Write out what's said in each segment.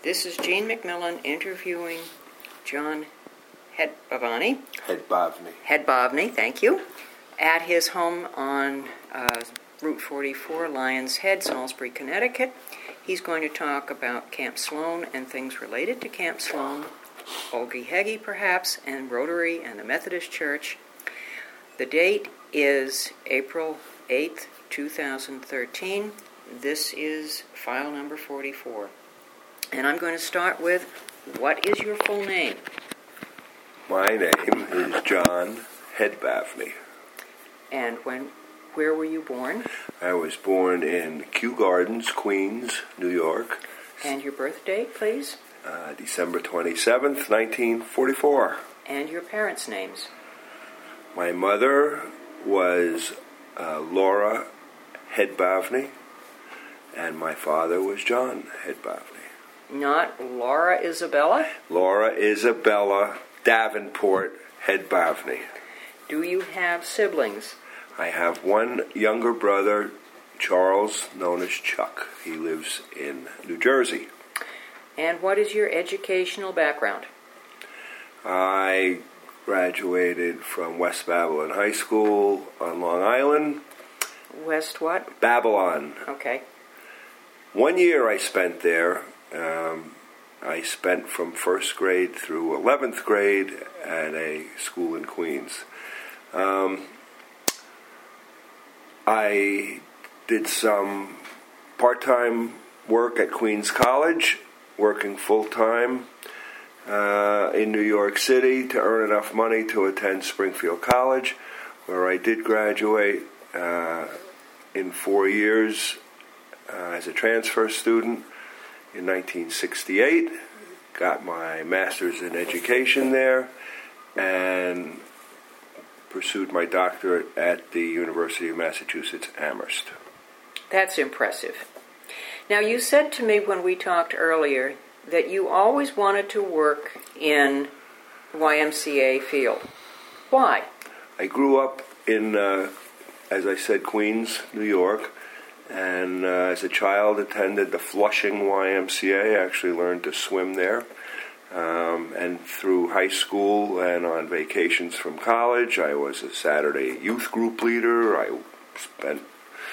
This is Jean McMillan interviewing John Hedbavany. Hedbavany, thank you. At his home on Route 44, Lions Head, Salisbury, Connecticut. He's going to talk about Camp Sloan and things related to Camp Sloan, Ogie Heggie perhaps, and Rotary and the Methodist Church. The date is April 8th, 2013. This is file number 44. And I'm going to start with, what is your full name? My name is John Hedbavany. And where were you born? I was born in Kew Gardens, Queens, New York. And your birth date, please? December 27th, 1944. And your parents' names? My mother was Laura Hedbavany, and my father was John Hedbavany. Not Laura Isabella? Laura Isabella Davenport Hedbavany. Do you have siblings? I have one younger brother, Charles, known as Chuck. He lives in New Jersey. And what is your educational background? I graduated from West Babylon High School on Long Island. West what? Babylon. Okay. 1 year I spent there. I spent from first grade through 11th grade at a school in Queens. I did some part-time work at Queens College, working full-time in New York City to earn enough money to attend Springfield College, where I did graduate in 4 years as a transfer student in 1968, got my master's in education there, and pursued my doctorate at the University of Massachusetts, Amherst. That's impressive. Now, you said to me when we talked earlier that you always wanted to work in YMCA field. Why? I grew up in, as I said, Queens, New York, and as a child attended the Flushing YMCA. I actually learned to swim there. And through high school and on vacations from college, I was a Saturday youth group leader. I spent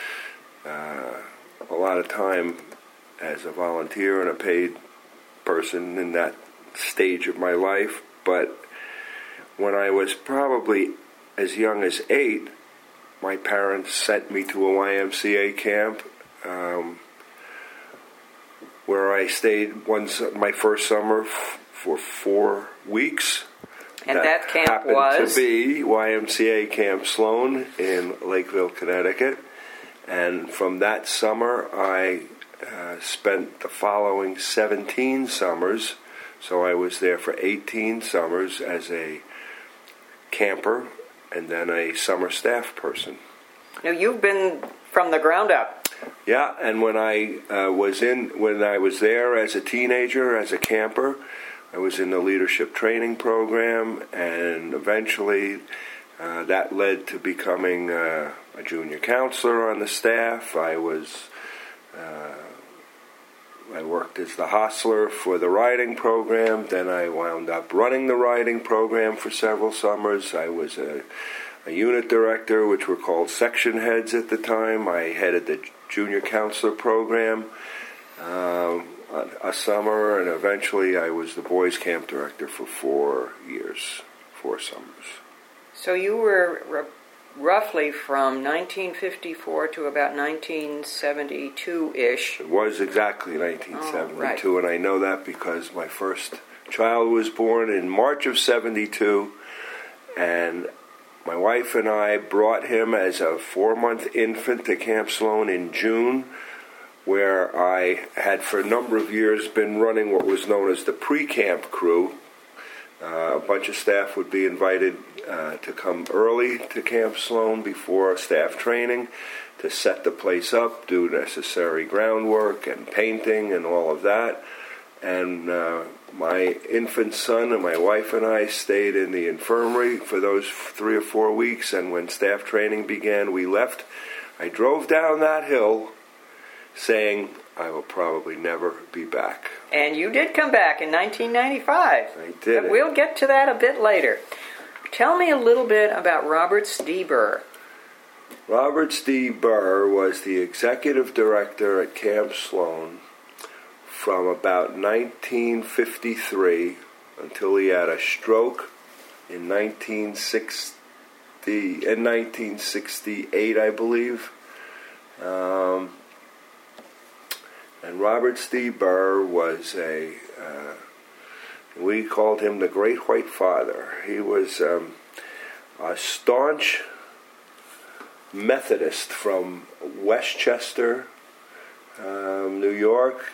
a lot of time as a volunteer and a paid person in that stage of my life. But when I was probably as young as 8, my parents sent me to a YMCA camp where I stayed my first summer for 4 weeks. And that camp happened was? To be YMCA Camp Sloan in Lakeville, Connecticut. And from that summer, I spent the following 17 summers. So I was there for 18 summers as a camper and then a summer staff person. Now, you've been from the ground up. Yeah, and when I was there as a teenager, as a camper, I was in the leadership training program, and eventually that led to becoming a junior counselor on the staff. I worked as the hostler for the riding program. Then I wound up running the riding program for several summers. I was a unit director, which were called section heads at the time. I headed the junior counselor program a summer, and eventually I was the boys camp director for 4 years, 4 summers. So you were roughly from 1954 to about 1972-ish. It was exactly 1972, right. And I know that because my first child was born in March of 72, and my wife and I brought him as a 4-month infant to Camp Sloan in June, where I had for a number of years been running what was known as the pre-camp crew. A bunch of staff would be invited to come early to Camp Sloan before staff training to set the place up, do necessary groundwork and painting and all of that. And my infant son and my wife and I stayed in the infirmary for those 3 or 4 weeks, and when staff training began, we left. I drove down that hill saying I will probably never be back. And you did come back in 1995. I did. We'll get to that a bit later. Tell me a little bit about Roberts D. Burr. Roberts D. Burr was the executive director at Camp Sloan from about 1953 until he had a stroke in 1968, I believe. And Roberts D. Burr was we called him the Great White Father. He was a staunch Methodist from Westchester, New York.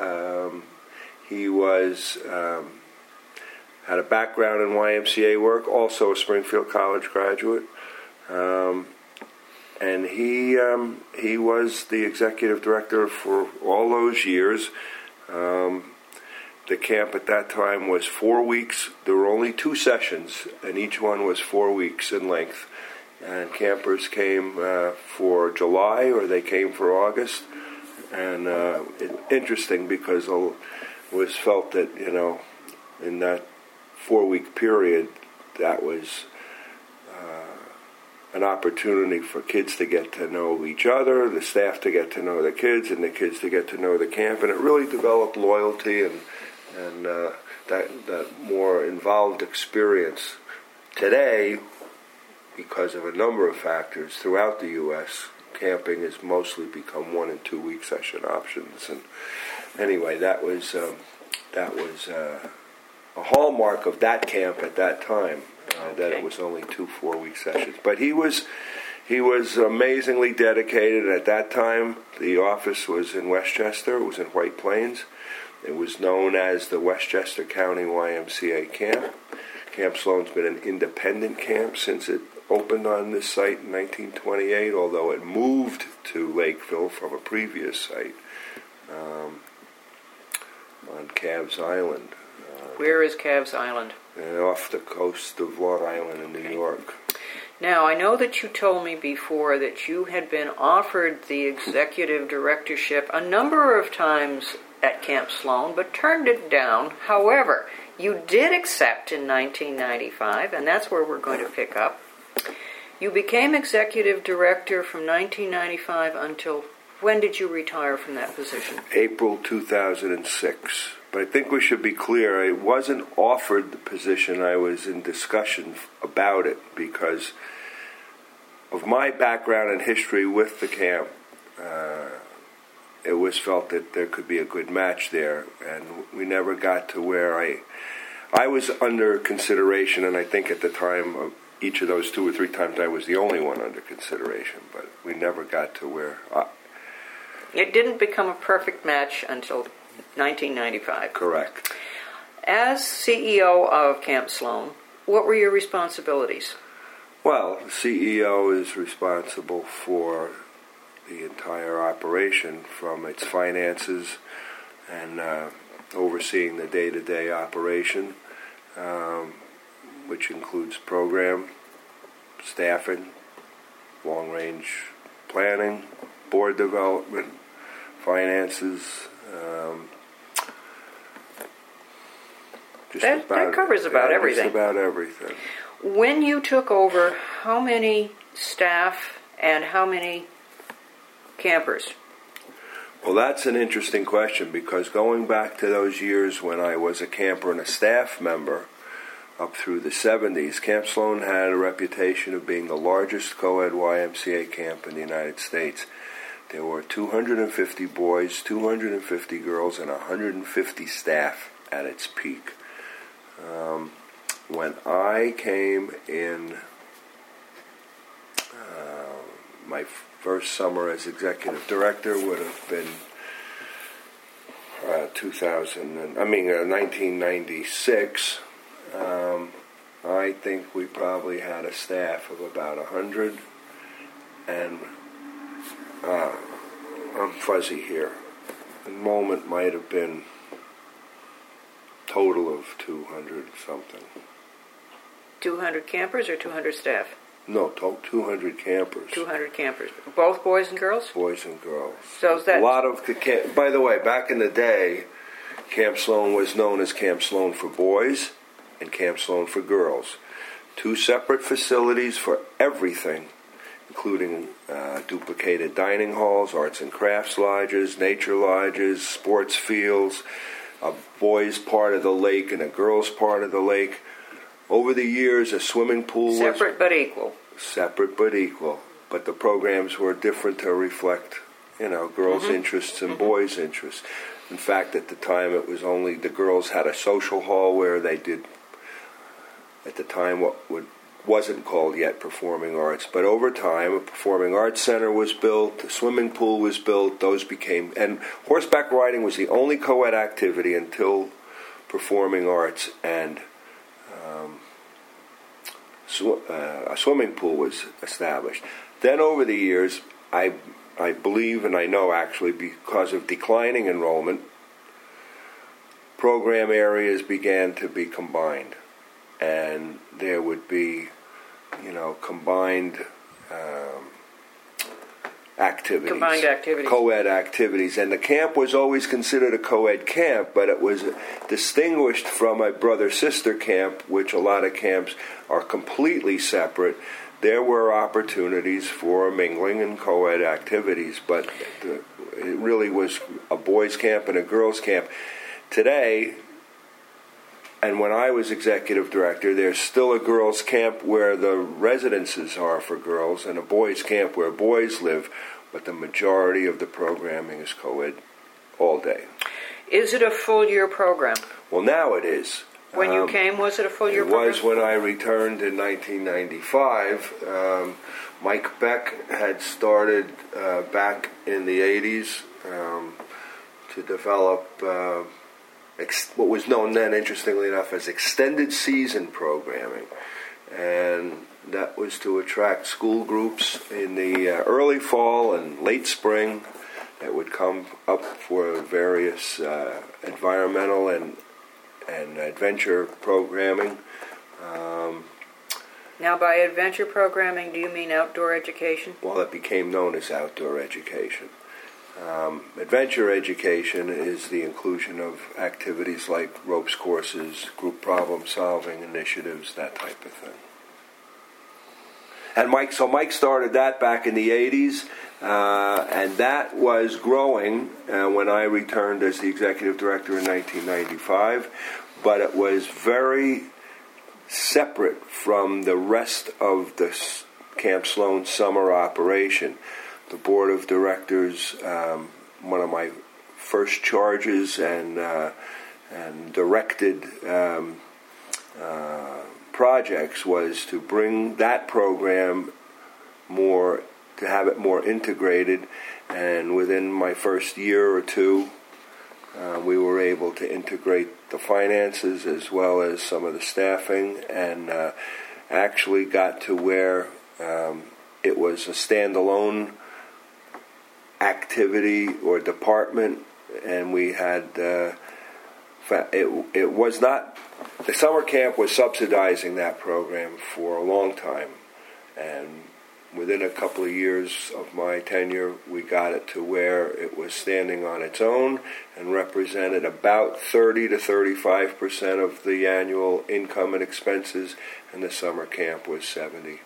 He was had a background in YMCA work, also a Springfield College graduate, and he was the executive director for all those years. The camp at that time was 4 weeks. There were only 2 sessions, and each one was 4 weeks in length. And campers came for July, or they came for August. And interesting because it was felt that, in that 4-week period, that was an opportunity for kids to get to know each other, the staff to get to know the kids, and the kids to get to know the camp. And it really developed loyalty and that more involved experience. Today, because of a number of factors throughout the U.S., camping has mostly become 1 and 2 week session options. And anyway, that was a hallmark of that camp at that time, that it was only 2 4-week sessions. But he was amazingly dedicated. At that time, the office was in Westchester. It was in White Plains. It was known as the Westchester County YMCA Camp. Camp Sloan's been an independent camp since it opened on this site in 1928, although it moved to Lakeville from a previous site on Calves Island. Where is Calves Island? Off the coast of Long Island in New York. Now, I know that you told me before that you had been offered the executive directorship a number of times at Camp Sloan, but turned it down. However, you did accept in 1995, and that's where we're going to pick up. You became executive director from 1995 until when did you retire from that position? April 2006. But I think we should be clear, I wasn't offered the position. I was in discussion about it because of my background and history with the camp. It was felt that there could be a good match there, and we never got to where I was under consideration, and I think at the time of each of those 2 or 3 times I was the only one under consideration, but we never got to where... It didn't become a perfect match until 1995. Correct. As CEO of Camp Sloan, what were your responsibilities? Well, the CEO is responsible for the entire operation, from its finances and overseeing the day-to-day operation, which includes program, staffing, long-range planning, board development, finances. That covers about everything. Just about everything. When you took over, how many staff and how many campers? Well, that's an interesting question, because going back to those years when I was a camper and a staff member, up through the 70s, Camp Sloan had a reputation of being the largest co-ed YMCA camp in the United States. There were 250 boys, 250 girls, and 150 staff at its peak. When I came in my first summer as executive director would have been 1996. I think we probably had a staff of about 100, and I'm fuzzy here. Enrollment might have been total of 200 something. 200 campers or 200 staff? No, 200 campers. 200 campers. Both boys and girls? Boys and girls. So is that... A lot of the camp... By the way, back in the day, Camp Sloan was known as Camp Sloan for boys and Camp Sloan for girls. 2 separate facilities for everything, including duplicated dining halls, arts and crafts lodges, nature lodges, sports fields, a boys' part of the lake and a girls' part of the lake. Over the years, a swimming pool Separate but equal. Separate but equal. But the programs were different to reflect, girls' interests and boys' interests. In fact, at the time, it was only the girls had a social hall where they did, at the time, what wasn't called yet performing arts. But over time, a performing arts center was built, a swimming pool was built, and horseback riding was the only co-ed activity until performing arts and a swimming pool was established. Then over the years, I believe, and I know actually, because of declining enrollment, program areas began to be combined. And there would be, combined activities. Combined activities. Co-ed activities. And the camp was always considered a co-ed camp, but it was distinguished from a brother-sister camp, which a lot of camps are completely separate. There were opportunities for mingling and co-ed activities, but it really was a boys' camp and a girls' camp. Today, and when I was executive director, there's still a girls' camp where the residences are for girls and a boys' camp where boys live, but the majority of the programming is co-ed all day. Is it a full-year program? Well, now it is. When you came, was it a full-year program? It was when I returned in 1995. Mike Beck had started back in the 80s to develop what was known then, interestingly enough, as extended season programming. And that was to attract school groups in the early fall and late spring that would come up for various environmental and adventure programming. Now, by adventure programming, do you mean outdoor education? Well, it became known as outdoor education. Adventure education is the inclusion of activities like ropes courses, group problem-solving initiatives, that type of thing. And Mike started that back in the 80s, and that was growing when I returned as the executive director in 1995, but it was very separate from the rest of the Camp Sloan summer operation. The board of directors, one of my first charges and directed projects was to bring that program to have it more integrated, and within my first year or two, we were able to integrate the finances as well as some of the staffing, and actually got to where it was a standalone activity or department, and we had it was not, the summer camp was subsidizing that program for a long time, and within a couple of years of my tenure, we got it to where it was standing on its own and represented about 30 to 35% of the annual income and expenses, and the summer camp was 70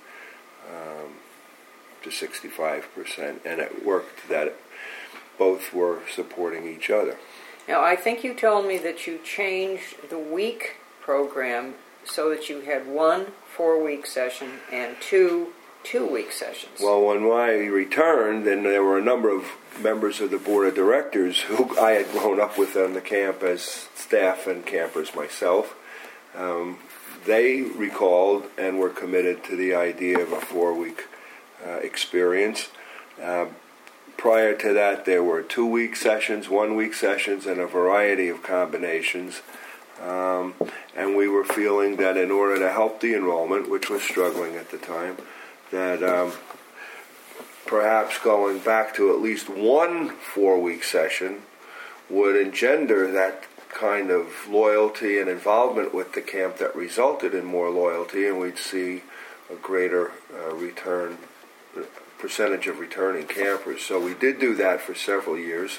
to 65%, and it worked that both were supporting each other. Now, I think you told me that you changed the week program so that you had 1 4-week session and 2 2-week sessions. Well, when I returned, and there were a number of members of the board of directors who I had grown up with on the camp as staff and campers myself, they recalled and were committed to the idea of a 4-week experience. Prior to that, there were 2-week sessions, 1-week sessions, and a variety of combinations. And we were feeling that in order to help the enrollment, which was struggling at the time, that perhaps going back to at least 1 4-week session would engender that kind of loyalty and involvement with the camp that resulted in more loyalty, and we'd see a greater percentage of returning campers. So we did do that for several years.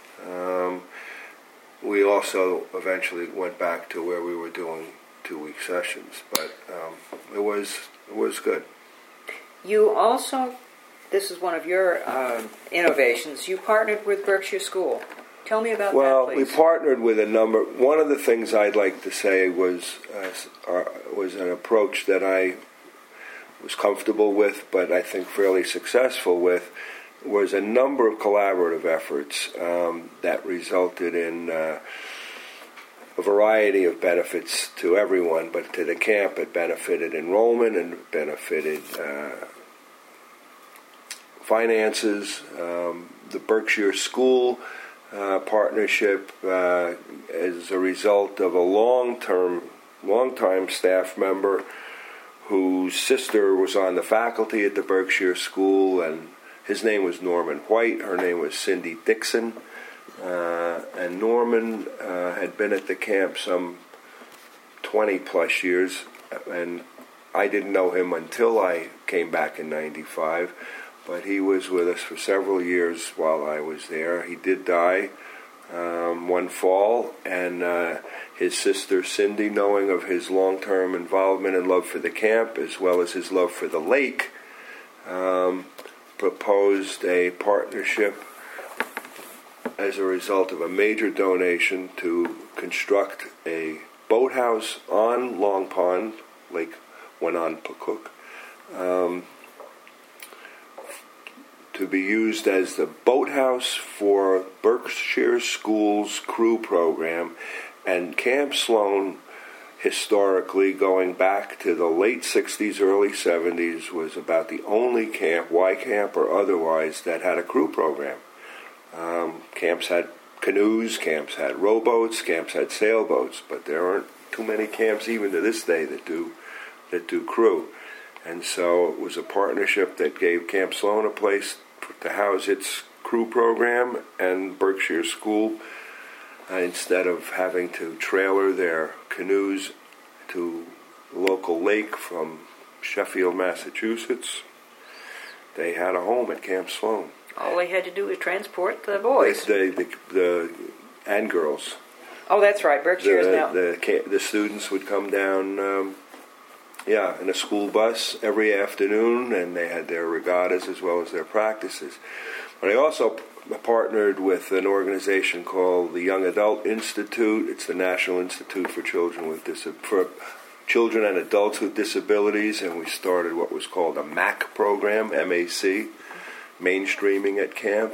We also eventually went back to where we were doing 2-week sessions, but it was good. You also, this is one of your innovations, you partnered with Berkshire School. Tell me about that, please. Well, we partnered with a number. One of the things I'd like to say was an approach that I was comfortable with, but I think fairly successful with, was a number of collaborative efforts that resulted in a variety of benefits to everyone, but to the camp it benefited enrollment and benefited finances. The Berkshire School partnership as a result of a long-time staff member whose sister was on the faculty at the Berkshire School, and his name was Norman White, her name was Cindy Dixon, and Norman had been at the camp some 20-plus years, and I didn't know him until I came back in 95, but he was with us for several years while I was there. He did die one fall, and his sister Cindy, knowing of his long-term involvement and love for the camp as well as his love for the lake, proposed a partnership as a result of a major donation to construct a boathouse on Long Pond, Lake Wananpakuk, to be used as the boathouse for Berkshire School's crew program. And Camp Sloan, historically, going back to the late 60s, early 70s, was about the only camp, Y Camp or otherwise, that had a crew program. Camps had canoes, camps had rowboats, camps had sailboats, but there aren't too many camps even to this day that do crew. And so it was a partnership that gave Camp Sloan a place to house its crew program, and Berkshire School, instead of having to trailer their canoes to a local lake from Sheffield, Massachusetts, they had a home at Camp Sloan. All they had to do was transport the boys. The and girls. Oh, that's right. Berkshire is now. The students would come down, in a school bus every afternoon, and they had their regattas as well as their practices. But I also partnered with an organization called the Young Adult Institute. It's the National Institute for Children and Adults with Disabilities, and we started what was called a MAC program, MAC, mainstreaming at camp,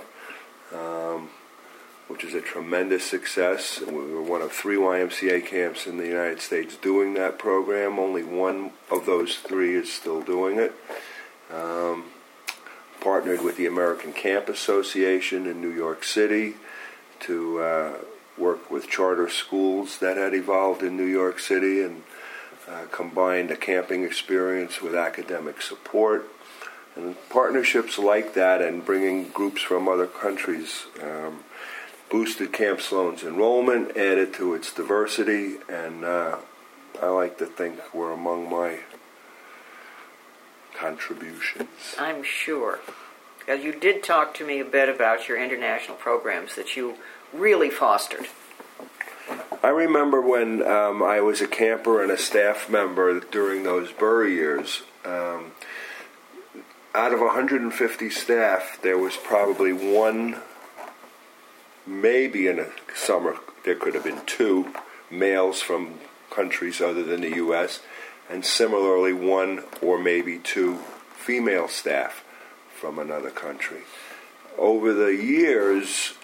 which is a tremendous success. We were one of 3 YMCA camps in the United States doing that program. Only one of those 3 is still doing it. Partnered with the American Camp Association in New York City to work with charter schools that had evolved in New York City, and combined a camping experience with academic support. And partnerships like that and bringing groups from other countries boosted Camp Sloan's enrollment, added to its diversity, and I like to think were among my contributions. I'm sure. You did talk to me a bit about your international programs that you really fostered. I remember when I was a camper and a staff member during those Bury years. Out of 150 staff, there was probably one, maybe in a summer there could have been 2 males from countries other than the U.S., and similarly 1 or maybe 2 female staff from another country. Over the years,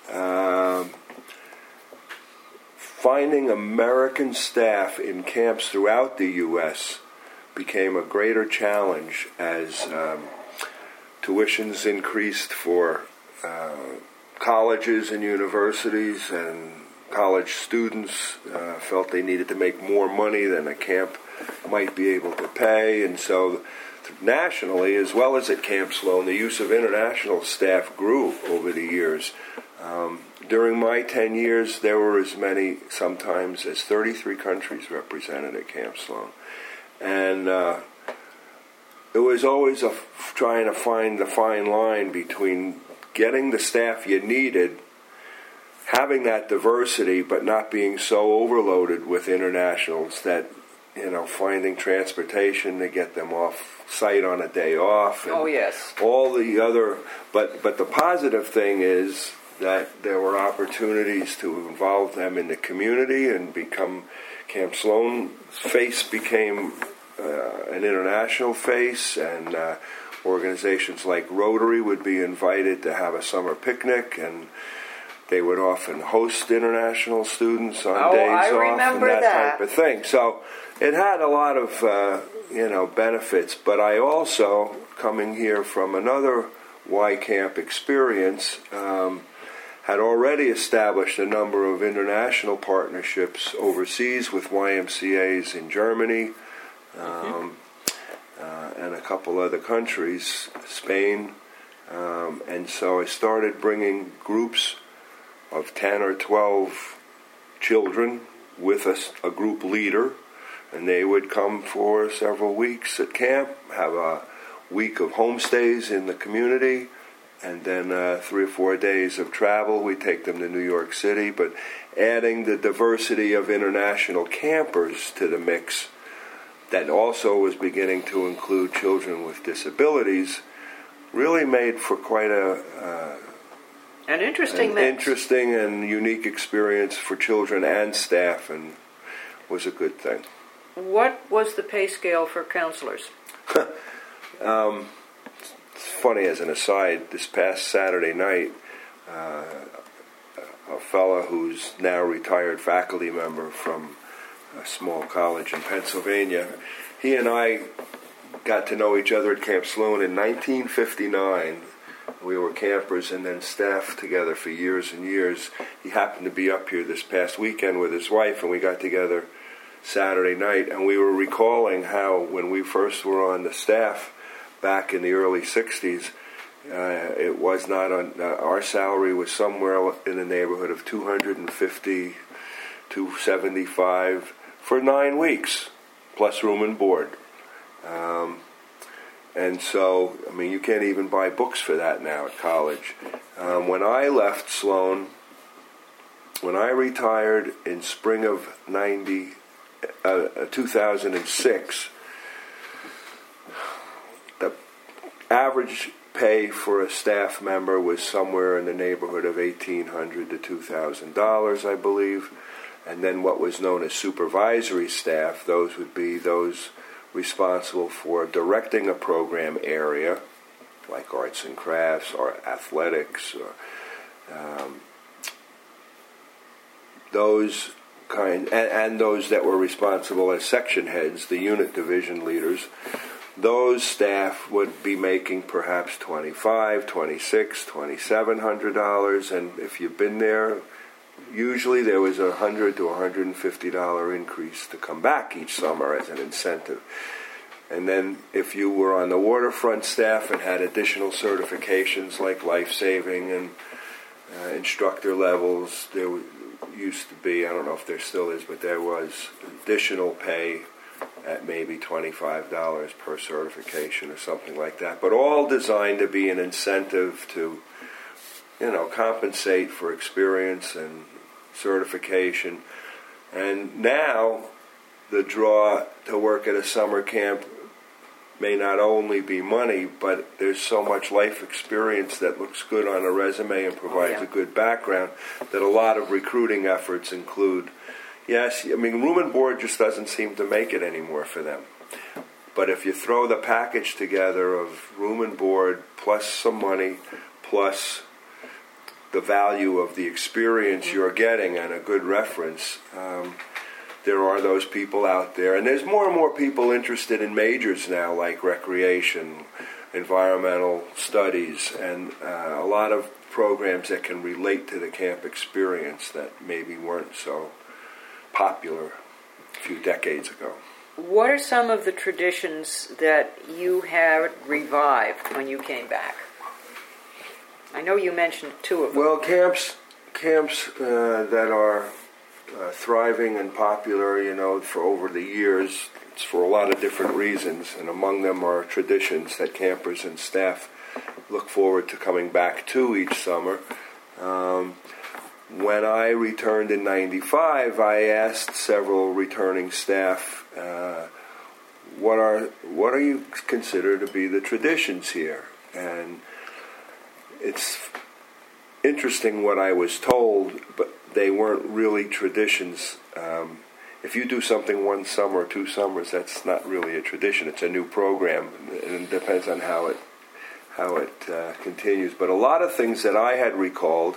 finding American staff in camps throughout the U.S. became a greater challenge as tuitions increased for colleges and universities, and college students felt they needed to make more money than a camp might be able to pay, and so nationally, as well as at Camp Sloan, the use of international staff grew over the years. During my 10 years, there were as many, sometimes, as 33 countries represented at Camp Sloan. And it was always trying to find the fine line between getting the staff you needed, having that diversity, but not being so overloaded with internationals that, finding transportation to get them off site on a day off. And all the other, but the positive thing is that there were opportunities to involve them in the community and become Camp Sloan face became an international face, and organizations like Rotary would be invited to have a summer picnic, and they would often host international students on days off and that type of thing. So it had a lot of benefits. But I also, coming here from another Y Camp experience, had already established a number of international partnerships overseas with YMCAs in Germany and a couple other countries, Spain. And so I started bringing groups of 10 or 12 children with a group leader, and they would come for several weeks at camp, have a week of homestays in the community, and then 3 or 4 days of travel. We take them to New York City, but adding the diversity of international campers to the mix that also was beginning to include children with disabilities really made for quite an interesting and unique experience for children and staff, and was a good thing. What was the pay scale for counselors? It's funny, as an aside, this past Saturday night, a fellow who's now retired faculty member from a small college in Pennsylvania, he and I got to know each other at Camp Sloan in 1959. We were campers and then staff together for years and years. He happened to be up here this past weekend with his wife, and we got together Saturday night, and we were recalling how when we first were on the staff back in the early 60s, it was not on, our salary was somewhere in the neighborhood of $250, $275 for 9 weeks, plus room and board. And so, you can't even buy books for that now at college. When I left Sloan, when I retired in spring of 2006, the average pay for a staff member was somewhere in the neighborhood of $1,800 to $2,000, I believe. And then what was known as supervisory staff, those would be those responsible for directing a program area, like arts and crafts or athletics, or those kind, and those that were responsible as section heads, the unit division leaders. Those staff would be making perhaps $2,500, $2,600, $2,700, and if you've been there, usually there was a $100 to $150 increase to come back each summer as an incentive. And then if you were on the waterfront staff and had additional certifications like life-saving and instructor levels, there used to be, I don't know if there still is, but there was additional pay at maybe $25 per certification or something like that. But all designed to be an incentive to, compensate for experience and certification. And now the draw to work at a summer camp may not only be money, but there's so much life experience that looks good on a resume and provides a good background that a lot of recruiting efforts include. Yes, room and board just doesn't seem to make it anymore for them. But if you throw the package together of room and board plus some money plus the value of the experience you're getting and a good reference, there are those people out there. And there's more and more people interested in majors now, like recreation, environmental studies, and a lot of programs that can relate to the camp experience that maybe weren't so popular a few decades ago. What are some of the traditions that you had revived when you came back? I know you mentioned two of them. Well, camps that are thriving and popular, for over the years. It's for a lot of different reasons, and among them are traditions that campers and staff look forward to coming back to each summer. When I returned in '95, I asked several returning staff, what are you consider to be the traditions here? And it's interesting what I was told, but they weren't really traditions. If you do something one summer or 2 summers, that's not really a tradition. It's a new program, and it depends on how it continues. But a lot of things that I had recalled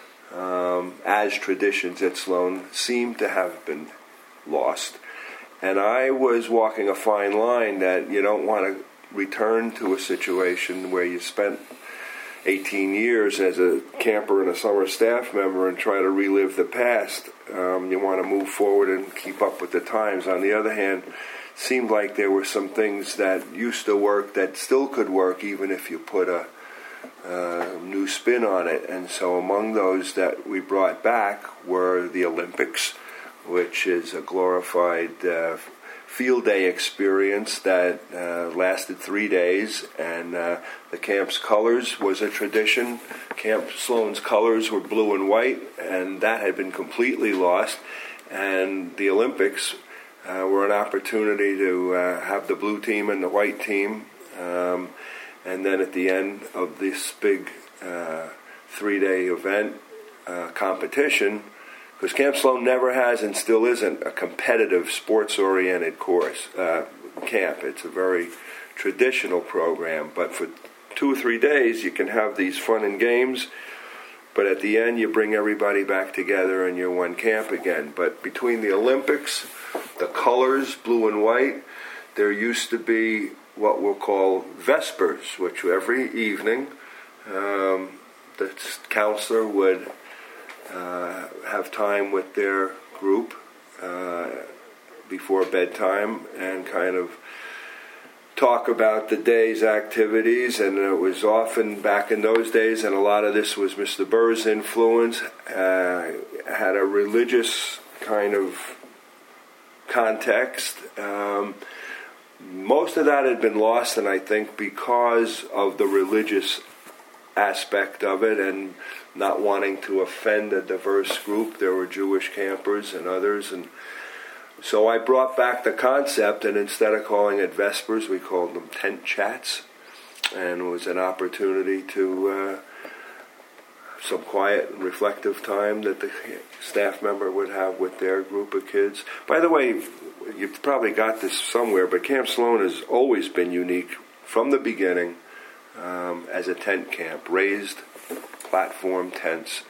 as traditions at Sloan seem to have been lost. And I was walking a fine line that you don't want to return to a situation where you spent 18 years as a camper and a summer staff member and try to relive the past. You want to move forward and keep up with the times. On the other hand, it seemed like there were some things that used to work that still could work even if you put a new spin on it. And so among those that we brought back were the Olympics, which is a glorified field day experience that lasted 3 days, and the camp's colors was a tradition. Camp Sloan's colors were blue and white, and that had been completely lost. And the Olympics were an opportunity to have the blue team and the white team, and then at the end of this big 3-day event competition, because Camp Sloan never has and still isn't a competitive, sports-oriented camp. It's a very traditional program. But for 2 or 3 days, you can have these fun and games. But at the end, you bring everybody back together and you're one camp again. But between the Olympics, the colors, blue and white, there used to be what we'll call Vespers, which every evening the counselor would have time with their group before bedtime and kind of talk about the day's activities. And it was often back in those days, and a lot of this was Mr. Burr's influence, had a religious kind of context. Most of that had been lost, and I think because of the religious aspect of it and not wanting to offend a diverse group. There were Jewish campers and others, and so I brought back the concept, and instead of calling it Vespers, we called them tent chats, and it was an opportunity to some quiet and reflective time that the staff member would have with their group of kids. By the way, you've probably got this somewhere, but Camp Sloan has always been unique from the beginning as a tent camp, raised platform tents,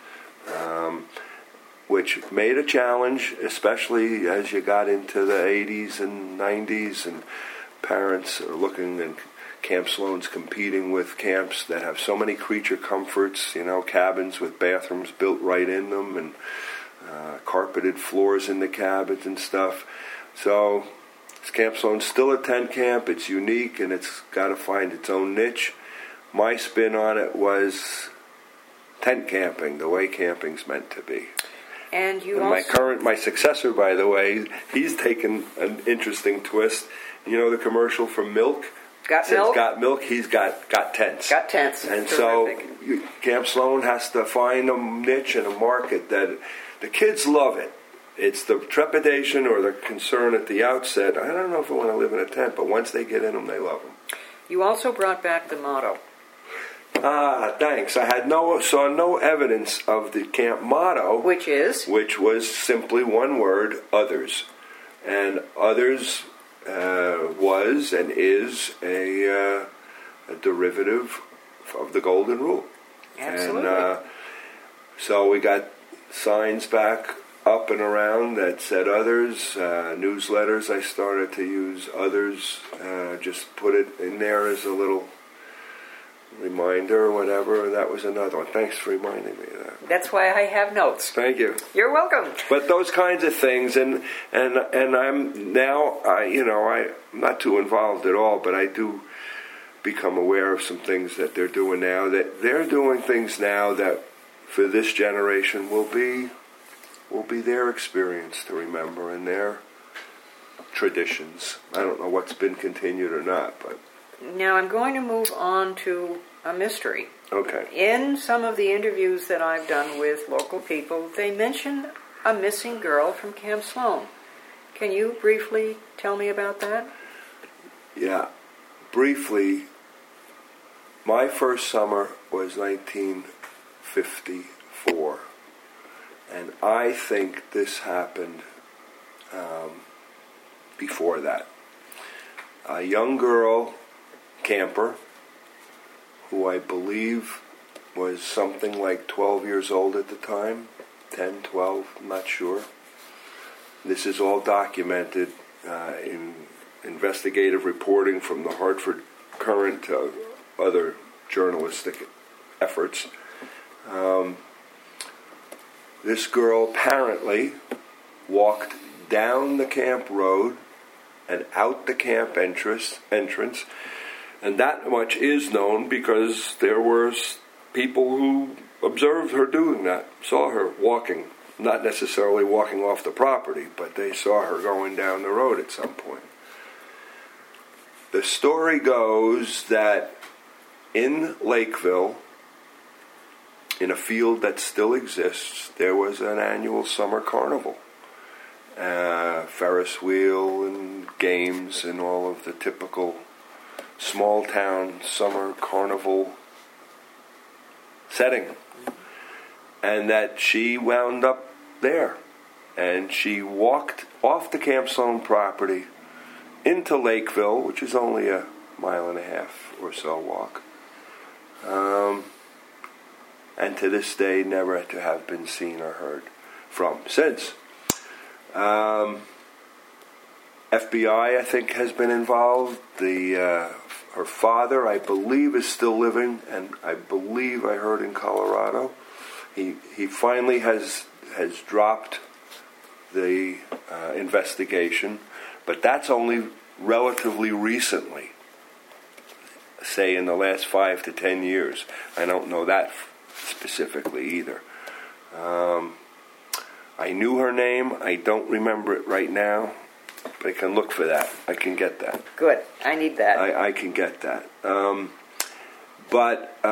which made a challenge, especially as you got into the 80s and 90s, and parents are looking, and Camp Sloan's competing with camps that have so many creature comforts, cabins with bathrooms built right in them, and carpeted floors in the cabins and stuff. So Camp Sloan's still a tent camp. It's unique, and it's got to find its own niche. My spin on it was tent camping, the way camping's meant to be. And my successor, by the way, he's taken an interesting twist. The commercial for Milk? Got milk, he's got tents. Got tents. And terrific. So Camp Sloan has to find a niche and a market that the kids love it. It's the trepidation or the concern at the outset. I don't know if I want to live in a tent, but once they get in them, they love them. You also brought back the motto. Thanks. I saw no evidence of the camp motto, which was simply one word: others. And others was and is a derivative of the Golden Rule. Absolutely. And so we got signs back up and around that said others. Newsletters, I started to use others. Just put it in there as a little reminder or whatever. That was another one. Thanks for reminding me of that. That's why I have notes. Thank you. You're welcome. But those kinds of things, and I'm now, I'm not too involved at all, but I do become aware of some things that they're doing now. That they're doing things now that for this generation will be will be their experience to remember and their traditions. I don't know what's been continued or not, but... Now I'm going to move on to a mystery. Okay. In some of the interviews that I've done with local people, they mention a missing girl from Camp Sloan. Can you briefly tell me about that? Yeah. Briefly, my first summer was 1954. And I think this happened before that. A young girl, camper, who I believe was something like 12 years old at the time, 10, 12, I'm not sure. This is all documented in investigative reporting from the Hartford Courant to other journalistic efforts. This girl apparently walked down the camp road and out the camp entrance, and that much is known because there were people who observed her doing that, saw her walking, not necessarily walking off the property, but they saw her going down the road at some point. The story goes that in Lakeville, in a field that still exists, there was an annual summer carnival. Ferris wheel and games and all of the typical small town summer carnival setting. And that she wound up there. And she walked off the Camp Sloan property into Lakeville, which is only a 1.5 miles or so walk. And to this day, never to have been seen or heard from since. FBI, I think, has been involved. Her father, I believe, is still living, and I believe I heard in Colorado. He finally has dropped the investigation, but that's only relatively recently, say in the last 5 to 10 years. I don't know that specifically either. I knew her name. I don't remember it right now, but I can look for that. I can get that. Good. I need that. I can get that. But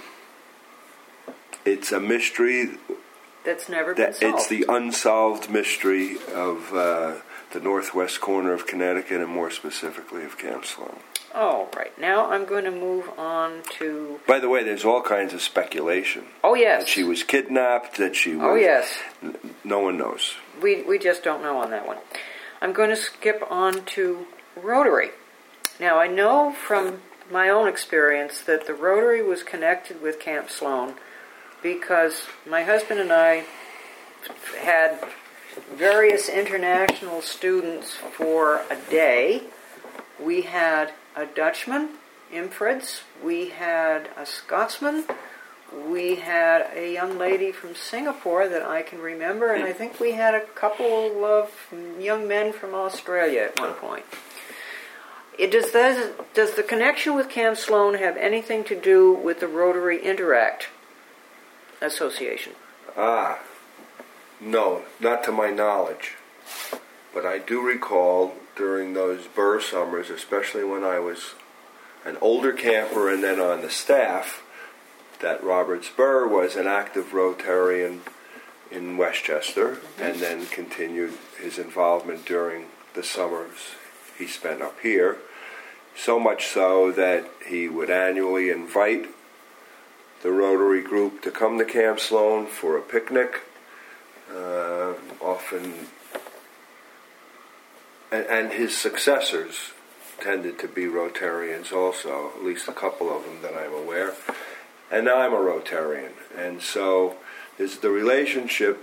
it's a mystery that's never been solved. It's the unsolved mystery of the northwest corner of Connecticut, and more specifically of Camp Sloan. Oh, right. Now I'm going to move on to... By the way, there's all kinds of speculation. Oh, yes. That she was kidnapped, that she was... Oh, yes. No one knows. We just don't know on that one. I'm going to skip on to Rotary. Now, I know from my own experience that the Rotary was connected with Camp Sloan because my husband and I had various international students for a day. We had a Dutchman, Imfreds. We had a Scotsman. We had a young lady from Singapore that I can remember, and I think we had a couple of young men from Australia at one point. Does the connection with Camp Sloan have anything to do with the Rotary Interact Association? No, not to my knowledge. But I do recall during those Burr summers, especially when I was an older camper and then on the staff, that Robert Burr was an active Rotarian in Westchester, and then continued his involvement during the summers he spent up here, so much so that he would annually invite the Rotary group to come to Camp Sloan for a picnic, often, and his successors tended to be Rotarians also, at least a couple of them that I'm aware. And now I'm a Rotarian, and so there's the relationship.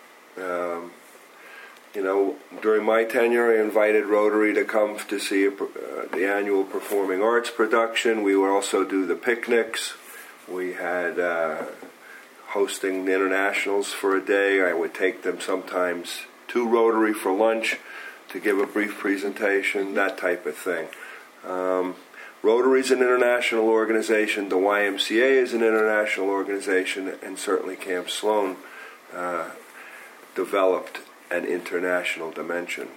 During my tenure, I invited Rotary to come to see the annual performing arts production. We would also do the picnics. We had hosting the internationals for a day. I would take them sometimes to Rotary for lunch to give a brief presentation, that type of thing. Rotary is an international organization. The YMCA is an international organization, and certainly Camp Sloan developed an international dimension.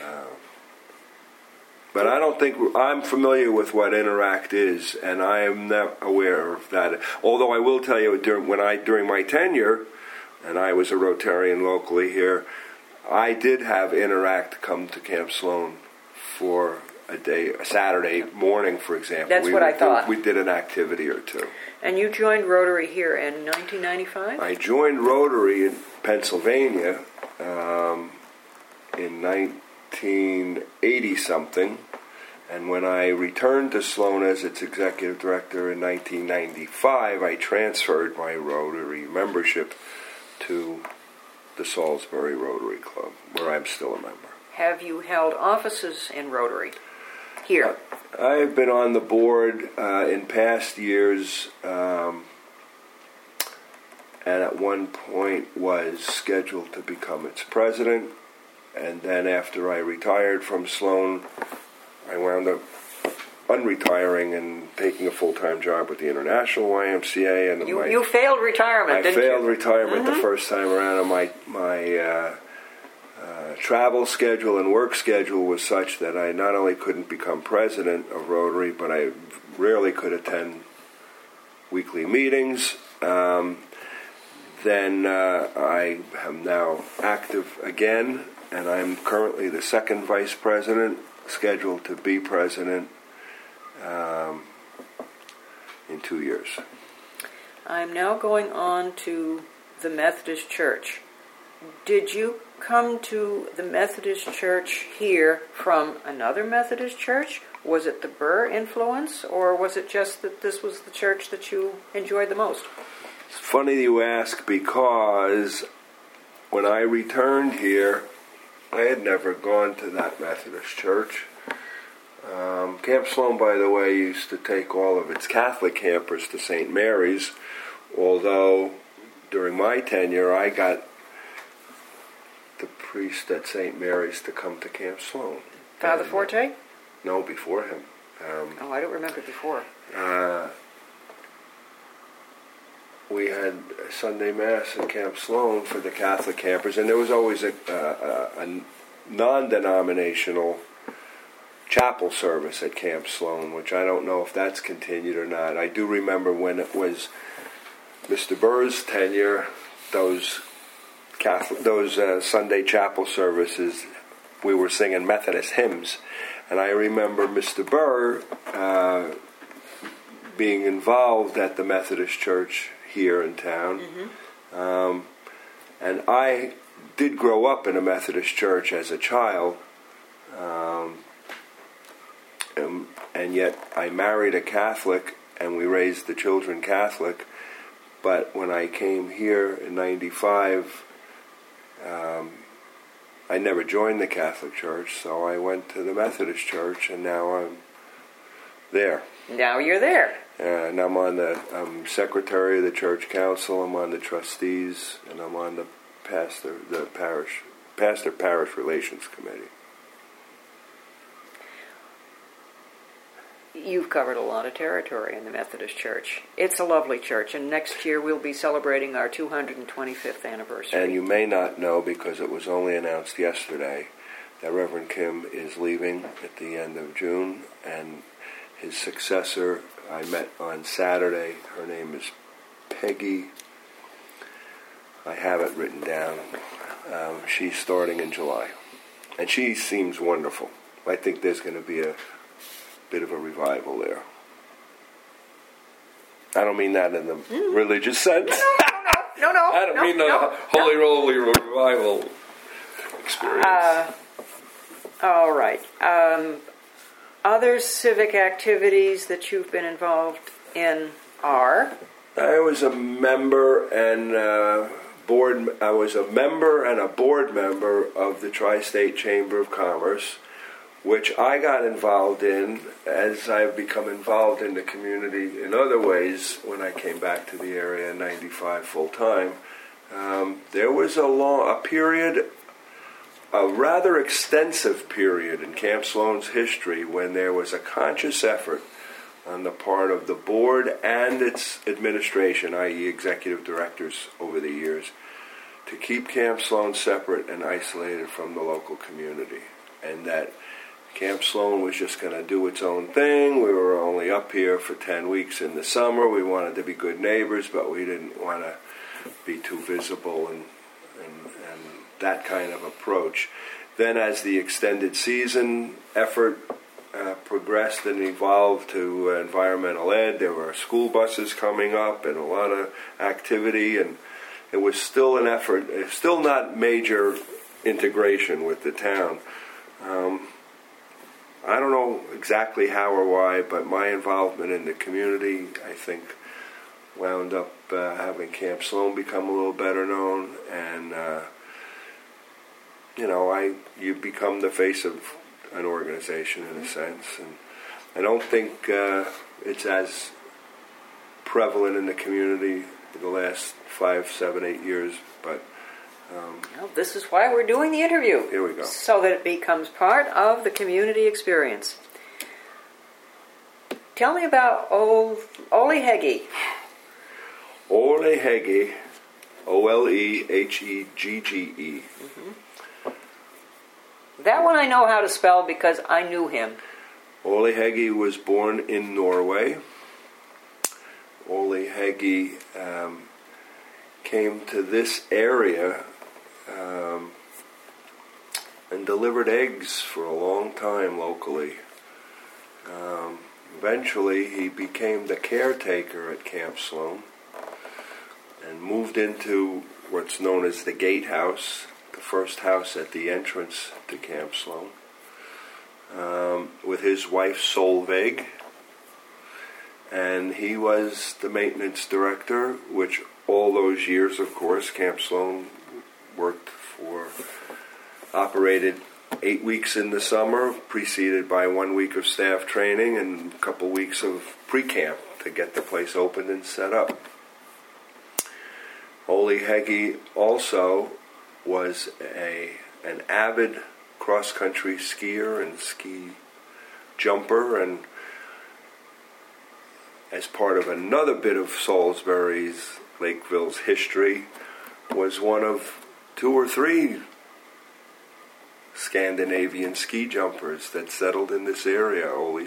But I don't think I'm familiar with what Interact is, and I am not aware of that. Although I will tell you, during my tenure, and I was a Rotarian locally here, I did have Interact come to Camp Sloan for a Saturday morning, for example. That's what I thought. We did an activity or two. And you joined Rotary here in 1995? I joined Rotary in Pennsylvania in 1980-something, and when I returned to Sloan as its executive director in 1995, I transferred my Rotary membership to the Salisbury Rotary Club, where I'm still a member. Have you held offices in Rotary here? I've been on the board in past years, and at one point was scheduled to become its president. And then after I retired from Sloan, I wound up unretiring and taking a full-time job with the International YMCA. And you failed retirement, didn't you? I failed retirement the first time around, and my travel schedule and work schedule was such that I not only couldn't become president of Rotary, but I rarely could attend weekly meetings. Then I am now active again, and I'm currently the second vice president, scheduled to be president in 2 years. I'm now going on to the Methodist Church. Did you come to the Methodist Church here from another Methodist church? Was it the Burr influence, or was it just that this was the church that you enjoyed the most? It's funny you ask, because when I returned here, I had never gone to that Methodist church. Camp Sloan, by the way, used to take all of its Catholic campers to St. Mary's, although during my tenure I got the priest at St. Mary's to come to Camp Sloan. Father Forte? No, before him. I don't remember before. We had Sunday Mass in Camp Sloan for the Catholic campers, and there was always a non-denominational chapel service at Camp Sloan, which I don't know if that's continued or not. I do remember when it was Mr. Burr's tenure, those Sunday chapel services, we were singing Methodist hymns, and I remember Mr. Burr being involved at the Methodist Church here in town. And I did grow up in a Methodist church as a child, and yet I married a Catholic, and we raised the children Catholic. But when I came here in 95, I never joined the Catholic Church, so I went to the Methodist Church, and now I'm there. Now you're there. And I'm secretary of the church council. I'm on the trustees, and I'm on the parish relations committee. You've covered a lot of territory in the Methodist Church. It's a lovely church, and next year we'll be celebrating our 225th anniversary. And you may not know, because it was only announced yesterday, that Reverend Kim is leaving at the end of June, and his successor I met on Saturday. Her name is Peggy. I have it written down. She's starting in July, and she seems wonderful. I think there's going to be a bit of a revival there. I don't mean that in the religious sense. No. I don't mean the holy roly revival experience. All right. Other civic activities that you've been involved in are? I was a member and board. I was a member and a board member of the Tri-State Chamber of Commerce, which I got involved in as I've become involved in the community in other ways when I came back to the area in 95 full time. There was a rather extensive period in Camp Sloan's history when there was a conscious effort on the part of the board and its administration, i.e. executive directors over the years, to keep Camp Sloan separate and isolated from the local community, and that Camp Sloan was just going to do its own thing. We were only up here for 10 weeks in the summer. We wanted to be good neighbors, but we didn't want to be too visible and that kind of approach. Then as the extended season effort progressed and evolved to environmental ed, there were school buses coming up and a lot of activity, and it was still an effort, still not major integration with the town. I don't know exactly how or why, but my involvement in the community, I think, wound up having Camp Sloan become a little better known, and you become the face of an organization in a sense. And I don't think it's as prevalent in the community in the last 5, 7, 8 years, but well, this is why we're doing the interview. Here we go. So that it becomes part of the community experience. Tell me about Ole Heggie. Ole Heggie, Oleheggee. Mm-hmm. That one I know how to spell because I knew him. Ole Heggie was born in Norway. Ole Heggie came to this area and delivered eggs for a long time locally. Eventually, he became the caretaker at Camp Sloan and moved into what's known as the Gatehouse, the first house at the entrance to Camp Sloan, with his wife Solveig. And he was the maintenance director, which all those years, of course, Camp Sloan operated 8 weeks in the summer, preceded by 1 week of staff training and a couple weeks of pre-camp to get the place opened and set up. Ole Heggie also was an avid cross-country skier and ski jumper, and as part of another bit of Salisbury's, Lakeville's history, was one of 2 or 3 Scandinavian ski jumpers that settled in this area,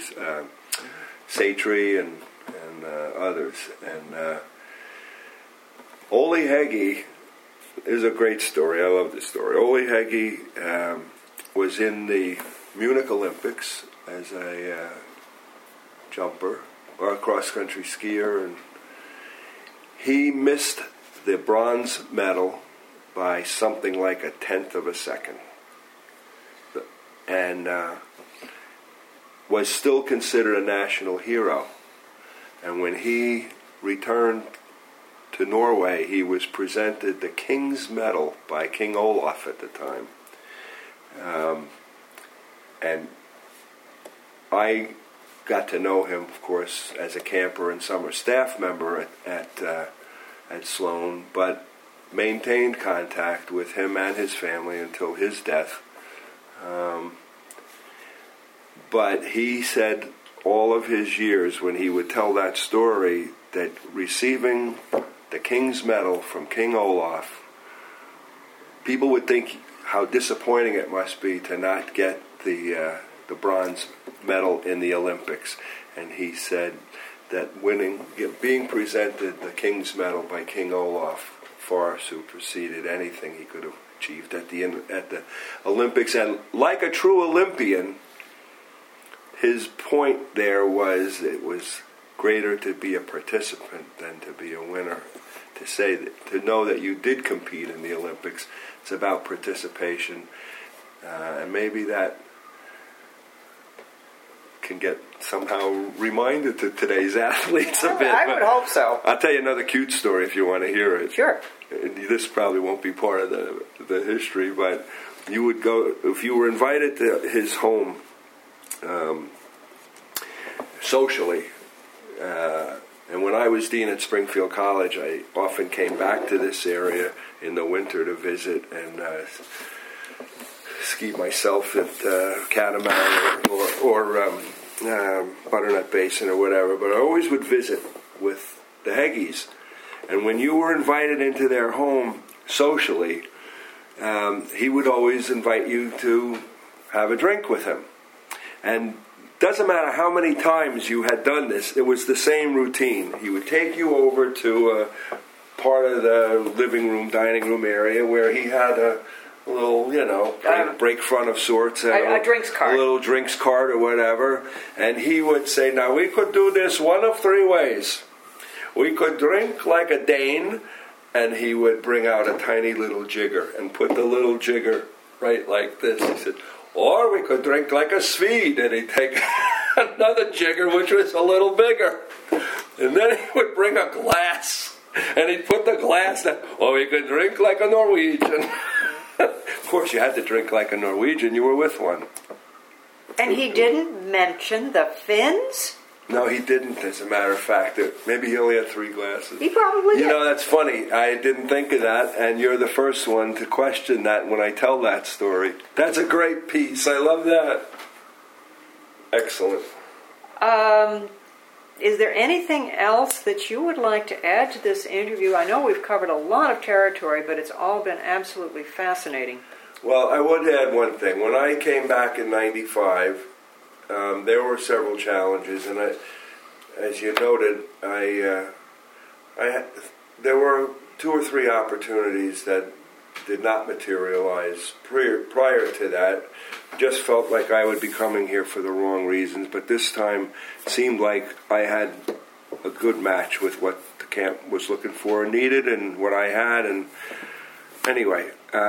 Satry and others. And Ole Heggie is a great story. I love this story. Ole Heggie was in the Munich Olympics as a jumper or a cross-country skier, and he missed the bronze medal by something like 1/10 of a second, and was still considered a national hero. And when he returned to Norway, he was presented the King's Medal by King Olaf at the time. And I got to know him, of course, as a camper and summer staff member at Sloan, but maintained contact with him and his family until his death. But he said all of his years, when he would tell that story, that receiving the King's Medal from King Olaf, people would think how disappointing it must be to not get the bronze medal in the Olympics. And he said that being presented the King's Medal by King Olaf far superseded anything he could have achieved at the Olympics. And like a true Olympian, his point there was it was greater to be a participant than to be a winner. To know that you did compete in the Olympics, it's about participation, and maybe that can get somehow reminded to today's athletes a bit. I would hope so. I'll tell you another cute story if you want to hear it. Sure. This probably won't be part of the history, but you would go, if you were invited to his home socially, and when I was dean at Springfield College, I often came back to this area in the winter to visit and ski myself at Catamount or Butternut Basin or whatever, but I always would visit with the Heggies. And when you were invited into their home, socially, he would always invite you to have a drink with him. And doesn't matter how many times you had done this, it was the same routine. He would take you over to a part of the living room, dining room area where he had a little, break front of sorts. A drinks cart. A little drinks cart or whatever. And he would say, now we could do this one of three ways. We could drink like a Dane, and he would bring out a tiny little jigger and put the little jigger right like this. He said, or we could drink like a Swede, and he'd take another jigger, which was a little bigger. And then he would bring a glass, and he'd put the glass down. Or we could drink like a Norwegian. Of course, you had to drink like a Norwegian. You were with one. And he didn't mention the Finns? No, he didn't, as a matter of fact. Maybe he only had 3 glasses. He probably did. That's funny. I didn't think of that, and you're the first one to question that when I tell that story. That's a great piece. I love that. Excellent. Is there anything else that you would like to add to this interview? I know we've covered a lot of territory, but it's all been absolutely fascinating. Well, I would add one thing. When I came back in 95, there were several challenges, and as you noted, there were 2 or 3 opportunities that did not materialize. Prior to that, just felt like I would be coming here for the wrong reasons, but this time it seemed like I had a good match with what the camp was looking for and needed, and what I had. And anyway,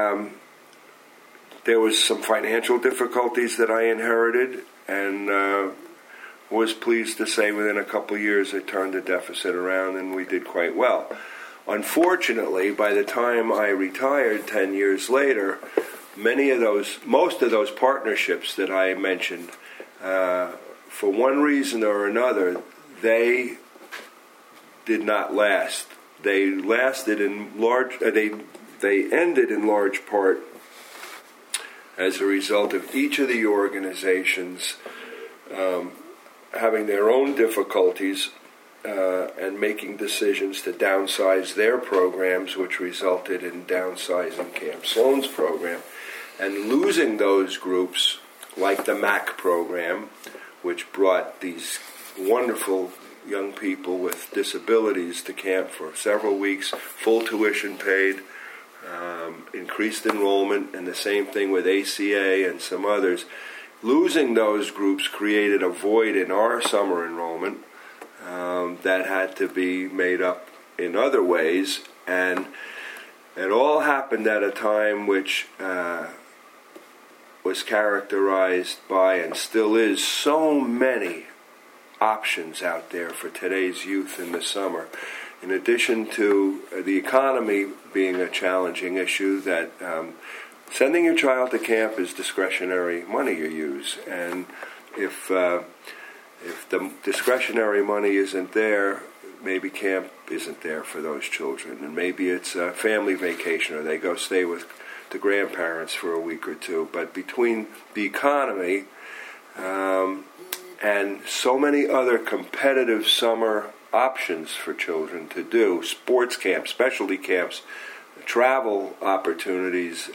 there was some financial difficulties that I inherited, and was pleased to say within a couple of years I turned the deficit around, and we did quite well. Unfortunately, by the time I retired 10 years later, most of those partnerships that I mentioned, for one reason or another, they did not last. They lasted in large. They ended in large part as a result of each of the organizations having their own difficulties and making decisions to downsize their programs, which resulted in downsizing Camp Sloan's program. And losing those groups, like the MAC program, which brought these wonderful young people with disabilities to camp for several weeks, full tuition paid, increased enrollment, and the same thing with ACA and some others. Losing those groups created a void in our summer enrollment that had to be made up in other ways, and it all happened at a time which was characterized by, and still is, so many options out there for today's youth in the summer. In addition to the economy being a challenging issue, that sending your child to camp is discretionary money you use, and if the discretionary money isn't there, maybe camp isn't there for those children, and maybe it's a family vacation, or they go stay with the grandparents for a week or 2. But between the economy and so many other competitive summer options for children to do, sports camps, specialty camps, travel opportunities,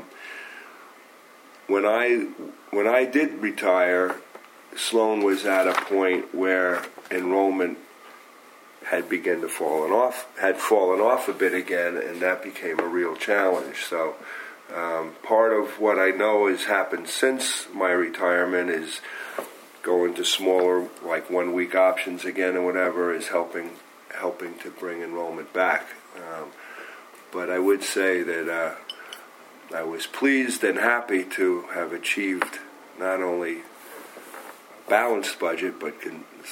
when I did retire, Sloan was at a point where enrollment had fallen off a bit again, and that became a real challenge. So part of what I know has happened since my retirement is going to smaller, like 1-week options again and whatever, is helping to bring enrollment back. But I would say that I was pleased and happy to have achieved not only balanced budget, but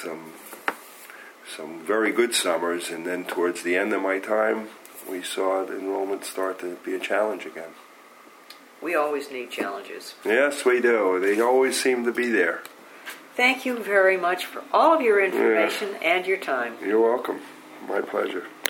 some very good summers, and then towards the end of my time, we saw the enrollment start to be a challenge again. We always need challenges. Yes, we do. They always seem to be there. Thank you very much for all of your information and your time. You're welcome. My pleasure.